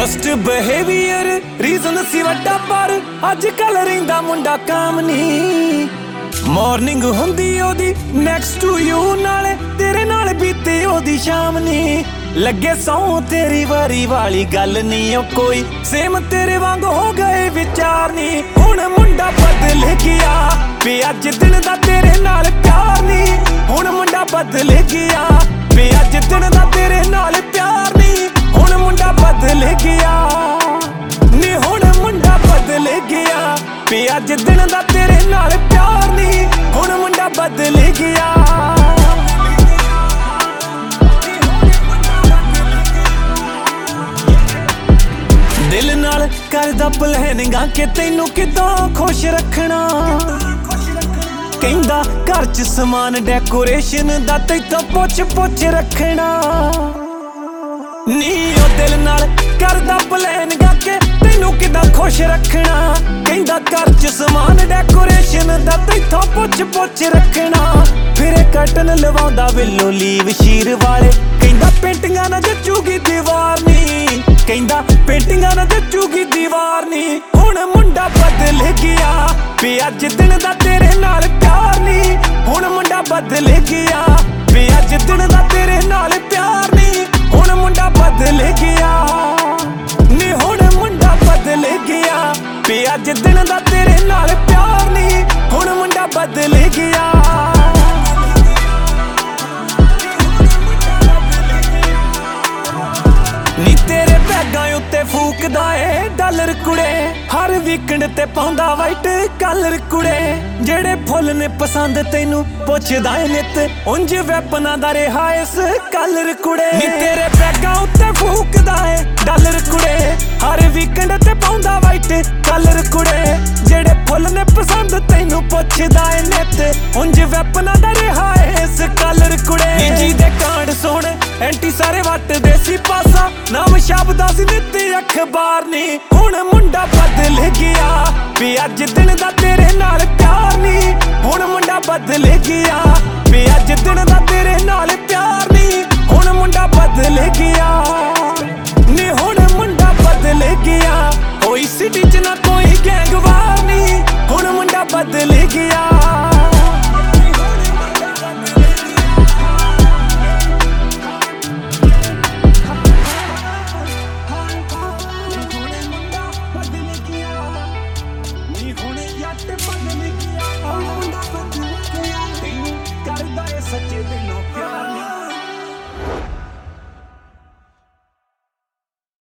Worst behaviour reason ਸੀ ਵੱਡਾ ਪਰ ਅੱਜ ਕੱਲ ਰਹਿੰਦਾ ਮੁੰਡਾ ਕਾਮ ਨਹੀਂ। ਮਾਰਨਿੰਗ ਹੁੰਦੀ ਉਹਦੀ ਨੈਕਸਟ ਟੂ ਯੂ ਨਾਲੇ ਤੇਰੇ ਨਾਲ ਬੀਤੇ ਉਹਦੀ ਸ਼ਾਮ ਨੀ। ਲੱਗੇ ਸੌ ਤੇਰੀ ਵਾਰੀ ਵਾਲੀ ਗੱਲ ਨੀ ਉਹ ਕੋਈ ਸੇਮ ਤੇਰੇ ਵਾਂਗ ਹੋ ਗਏ ਵਿਚਾਰ ਨੀ। ਹੁਣ ਮੁੰਡਾ ਬਦਲ ਗਿਆ ਵੀ ਅੱਜ ਦਿਨ ਦਾ ਤੇਰੇ ਨਾਲ ਪਿਆਰ ਨੀ। ਹੁਣ ਮੁੰਡਾ ਬਦਲ ਗਿਆ ਵੀ ਅੱਜ ਦਿਨ ਦਾ ਤੇਰੇ ਨਾਲ ਪਿਆਰ ਨੀ। ਹੁਣ ਮੁੰਡਾ ਬਦਲ ਗਿਆ ਨੀ। ਹੁਣ ਮੁੰਡਾ ਬਦਲ ਗਿਆ ਵੀ ਅੱਜ ਦਿਨ ਦਾ ਤੇਰੇ ਨਾਲ ਪਿਆਰ ਨੀ। ਹੁਣ ਮੁੰਡਾ ਬਦਲ ਗਿਆ। ਦਿਲ ਨਾਲ ਕਰਦਾ ਪਲੈਨਿੰਗਾਂ ਕਿ ਤੈਨੂੰ ਕਿੱਦਾਂ ਖੁਸ਼ ਰੱਖਣਾ। ਕਹਿੰਦਾ ਘਰ ਚ ਸਮਾਨ ਡੈਕੋਰੇਸ਼ਨ ਦਾ ਤੈਥੋਂ ਪੁੱਛ ਰੱਖਣਾ ਨੀ। ਉਹ ਦਿਲ ਨਾਲ ਕਰਦਾ ਪਲੈਨਿੰਗਾਂ ਕਿ ਤੈਨੂੰ ਕਿੱਦਾਂ ਖੁਸ਼ ਰੱਖਣਾ। ਕਹਿੰਦਾ ਘਰ ਚ ਸਮਾਨ ਡੈਕੋਰੇਸ਼ਨ ਦਾ ਤੈਥੋਂ ਪੁੱਛ ਰੱਖਣਾ। ਫਿਰੇ ਕਰਟਨ ਲਵਾਉਂਦਾ ਵਿਲੋ ਲੀਵ ਸ਼ੀਰ ਵਾਲੇ। ਕਹਿੰਦਾ ਪੇਂਟਿੰਗਾਂ ਨਾ ਜੱਚੂਗੀ ਦੀਵਾਰ ਨੀ। ਕਹਿੰਦਾ ਪੇਂਟਿੰਗਾਂ ਨਾ ਜੱਚੂਗੀ ਦੀਵਾਰ ਨੀ। ਹੁਣ ਮੁੰਡਾ ਬਦਲ ਗਿਆ ਵੀ ਅੱਜ ਦਿਨ ਦਾ ਤੇਰੇ ਨਾਲ ਪਿਆਰ ਨੀ। ਹੁਣ ਮੁੰਡਾ ਬਦਲ ਗਿਆ ਵੀ ਅੱਜ ਦਿਨ ਦਾ ਤੇਰੇ ਨਾਲ ਪਿਆਰ ਨੀ। ਹੁਣ ਮੁੰਡਾ ਬਦਲ ਗਿਆ ਨੀ। ਹੁਣ ਮੁੰਡਾ ਬਦਲ ਗਿਆ ਵੀ ਅੱਜ ਦਿਨ ਦਾ ਤੇਰੇ ਨਾਲ ਪਿਆਰ ਨੀ। ਹੁਣ ਮੁੰਡਾ ਬਦਲ ਗਿਆ। ਨੀ ਤੇਰੇ ਬੈਗਾਂ ਉੱਤੇ ਫੂਕਦਾ ਏ ਡਾਲਰ ਕੁੜੇ। ਹਰ ਵੀਕਐਂਡ ਤੇ ਪਾਉਂਦਾ ਵਾਈਟ ਕਲਰ ਕੁੜੇ। ਜਿਹੜੇ ਫੁੱਲ ਨੇ ਪਸੰਦ ਤੈਨੂੰ ਪੁੱਛਦਾ ਏ ਨਿੱਤ ਉਂਝ ਵੈਪਨਾਂ ਦਾ ਰਿਹਾ ਇਸ ਕਲਰ ਕੁੜੇ। ਨੀ ਤੇਰੇ ਬੈਗਾਂ ਉੱਤੇ ਫੂਕਦਾ ਏ ਡਾਲਰ ਕੁੜੇ। ਹਰ ਵੀਕਐਂਡ ਤੇ ਪਾਉਂਦਾ ਵਾਈਟ ਕਲਰ ਕੁੜੇ। ਜਿਹੜੇ ਫੁੱਲ ਨੇ ਪਸੰਦ ਤੈਨੂੰ ਪੁੱਛਦਾ ਏ ਨਿੱਤ ਉਂਝ ਵੈਪਨਾਂ ਦਾ ਰਿਹਾ ਇਸ ਕਲਰ ਕੁੜੇ। ਨੀ ਜੀ ਦੇ ਕਾਂਡ ਸੁਣ ਐਂਟੀ ਸਾਰੇ ਵੱਟਦੇ ਸੀ ਪਾਸਾ। ਨਾਮ ਸ਼ਬਦਾਂ ਸੀ ਨਿੱਤ ਅਖਬਾਰ ਨੀ। ਹੁਣ ਮੁੰਡਾ ਬਦਲ ਗਿਆ ਵੀ ਅੱਜ ਦਿਨ ਦਾ ਤੇਰੇ ਨਾਲ ਪਿਆਰ ਨੀ। ਹੁਣ ਮੁੰਡਾ ਬਦਲ ਗਿਆ ਵੀ ਅੱਜ ਦਿਨ ਦਾ ਤੇਰੇ ਨਾਲ ਪਿਆਰ ਨੀ। ਹੁਣ ਮੁੰਡਾ ਬਦਲ ਗਿਆ ਨੀ। ਹੁਣ ਮੁੰਡਾ ਬਦਲ ਗਿਆ। ਹੋਈ ਸਿਟੀ ਚ ਨਾ ਕੋਈ ਗੈਂਗਵਾਰ ਨੀ। ਹੁਣ ਮੁੰਡਾ ਬਦਲ ਗਿਆ। ਸੱਚੇ